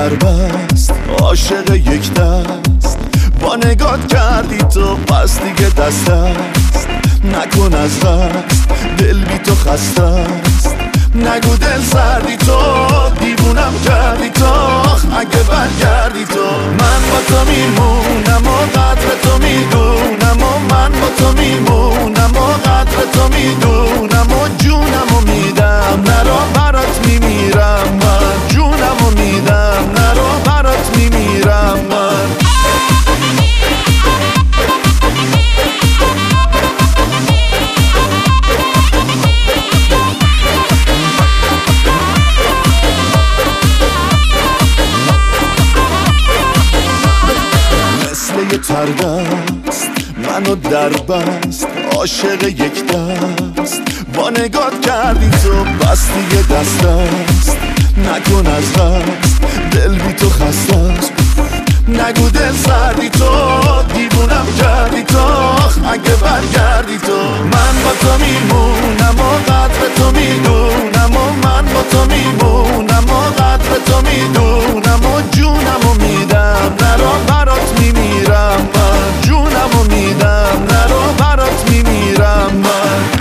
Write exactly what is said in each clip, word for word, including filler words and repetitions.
سربست عاشق یک دست، با نگات کردی تو پس دیگه دست است. نکن از دست دل بی تو خسته است، نگو دل سردی تو دیوونم کردی تو. اگه برگردی تو من با تو میمونم و قدر تو میدونم و من با تو میمونم و قدر تو میدونم و جونم و میدم نرو برات میمیرم من، جونم و میدم نرو برات میمیرم من. مثل یه تردست منو در بست عاشق یک دست، با نگات کردی تو بس دیگه دست است. نکن از دست دل بی تو خسته است، نگو دل سردی تو دیوونم کردی تو. اگه برگردی تو من با تو میمونم و قدر تو میدونم و من با تو میمونم و قدر تو میدونم و جونم و میدم نرو برات میمیرم من، جونم و میدم نرو برات میمیرم من.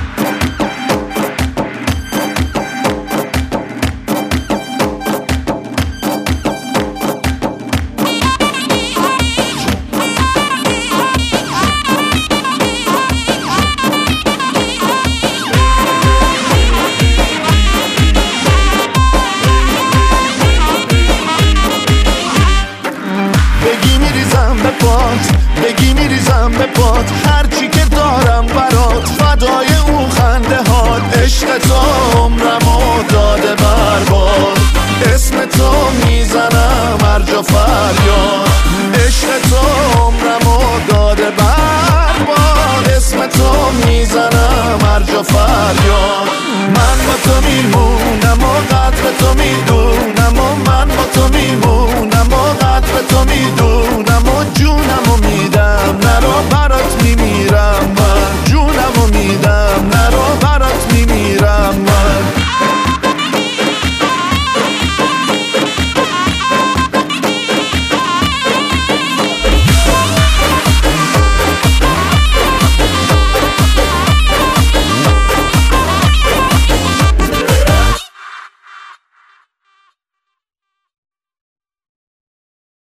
بگی میریزم به پات هرچی که دارم برات، فدای اون خنده هات. عشق تو عمرمو داده برباد، اسم تو میزنم هر جا فریاد. عشق تو عمرمو داده برباد، اسم تو میزنم هر جا فریاد.